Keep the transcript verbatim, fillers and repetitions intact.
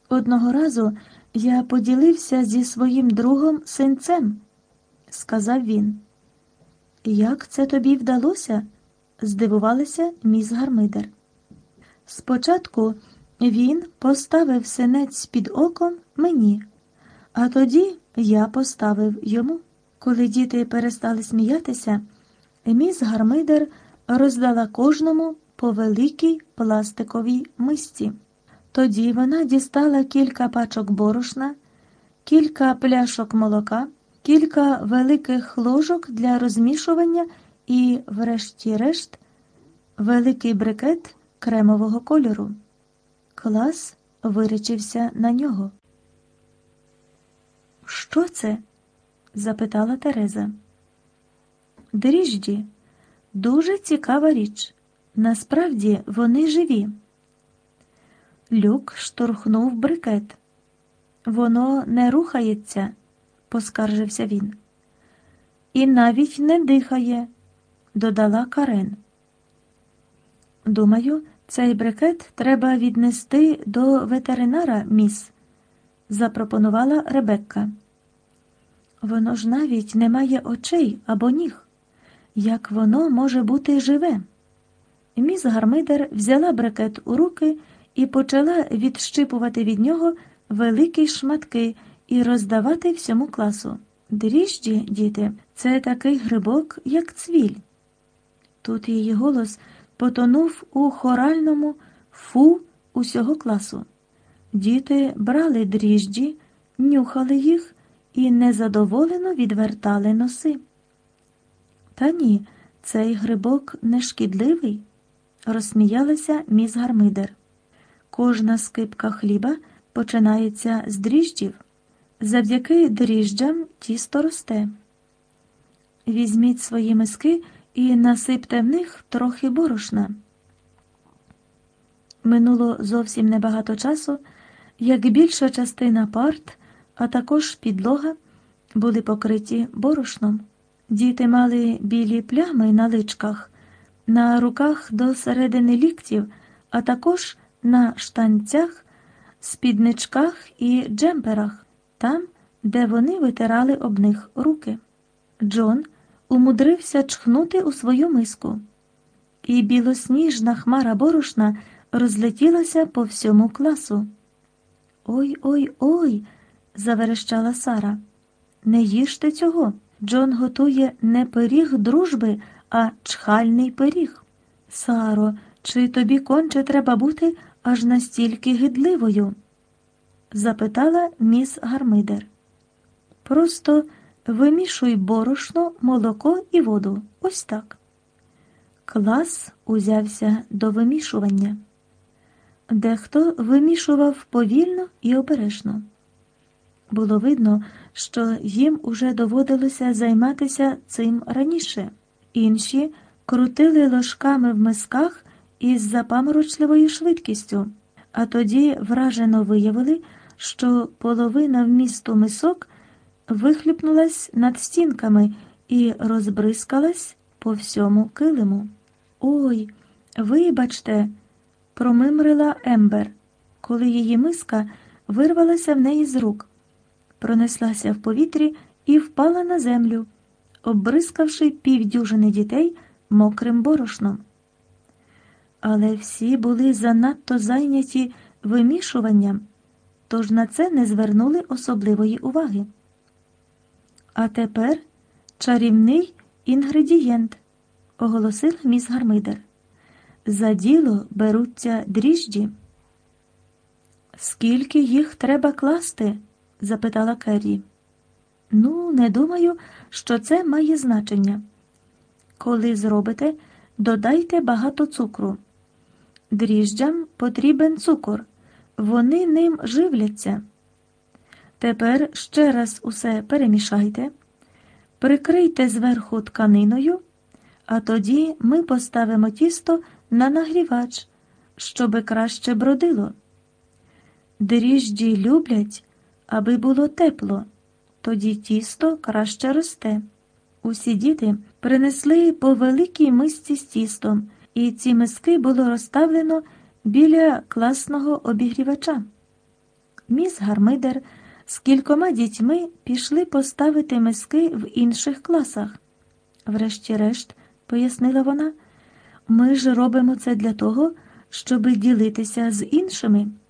Одного разу я поділився зі своїм другом синцем, сказав він. Як це тобі вдалося? Здивувалася міс Гармидер. Спочатку він поставив синець під оком мені, а тоді я поставив йому. Коли діти перестали сміятися, міс Гармидер роздала кожному по великій пластиковій мисці. Тоді вона дістала кілька пачок борошна, кілька пляшок молока, кілька великих ложок для розмішування і, врешті-решт, великий брикет кремового кольору. Клас вирячився на нього. «Що це?» – запитала Тереза. «Дріжджі. Дуже цікава річ. Насправді вони живі». Люк штурхнув брикет. «Воно не рухається», – поскаржився він. «І навіть не дихає», – додала Карен. «Думаю, цей брикет треба віднести до ветеринара, міс», – запропонувала Ребекка. «Воно ж навіть не має очей або ніг. Як воно може бути живе?» Міс Гармидер взяла брикет у руки і почала відщипувати від нього великі шматки і роздавати всьому класу. «Дріжджі, діти, це такий грибок, як цвіль». Тут її голос потонув у хоральному «фу» усього класу. Діти брали дріжджі, нюхали їх і незадоволено відвертали носи. «Та ні, цей грибок не шкідливий», – розсміялася міс Гармидер. «Кожна скипка хліба починається з дріжджів. Завдяки дріжджам тісто росте. Візьміть свої миски і насипте в них трохи борошна». Минуло зовсім небагато часу, як більша частина парт, а також підлога, були покриті борошном. Діти мали білі плями на личках, на руках до середини ліктів, а також на штанцях, спідничках і джемперах, там, де вони витирали об них руки. Джон умудрився чхнути у свою миску, і білосніжна хмара борошна розлетілася по всьому класу. «Ой-ой-ой!» – заверещала Сара. «Не їжте цього! Джон готує не пиріг дружби, а чхальний пиріг». «Саро, чи тобі конче треба бути аж настільки гидливою?» – запитала міс Гармидер. «Просто вимішуй борошно, молоко і воду. Ось так». Клас узявся до вимішування. Дехто вимішував повільно і обережно. Було видно, що їм уже доводилося займатися цим раніше. Інші крутили ложками в мисках із запаморочливою швидкістю, а тоді вражено виявили, що половина вмісту мисок вихлюпнулась над стінками і розбризкалась по всьому килиму. «Ой, вибачте!» – промимрила Ембер, коли її миска вирвалася в неї з рук, пронеслася в повітрі і впала на землю, оббризкавши півдюжини дітей мокрим борошном. Але всі були занадто зайняті вимішуванням, тож на це не звернули особливої уваги. «А тепер чарівний інгредієнт», – оголосив міс Гармидер. «За діло беруться дріжджі». «Скільки їх треба класти?» – запитала Керрі. «Ну, не думаю, що це має значення. Коли зробите, додайте багато цукру. Дріжджам потрібен цукор, вони ним живляться. Тепер ще раз усе перемішайте, прикрийте зверху тканиною, а тоді ми поставимо тісто на нагрівач, щоби краще бродило. Дріжджі люблять, аби було тепло, тоді тісто краще росте». Усі діти принесли по великій мисці з тістом, і ці миски було розставлено біля класного обігрівача. міс Гармидер з кількома дітьми пішли поставити миски в інших класах. Врешті-решт, пояснила вона, ми ж робимо це для того, щоби ділитися з іншими.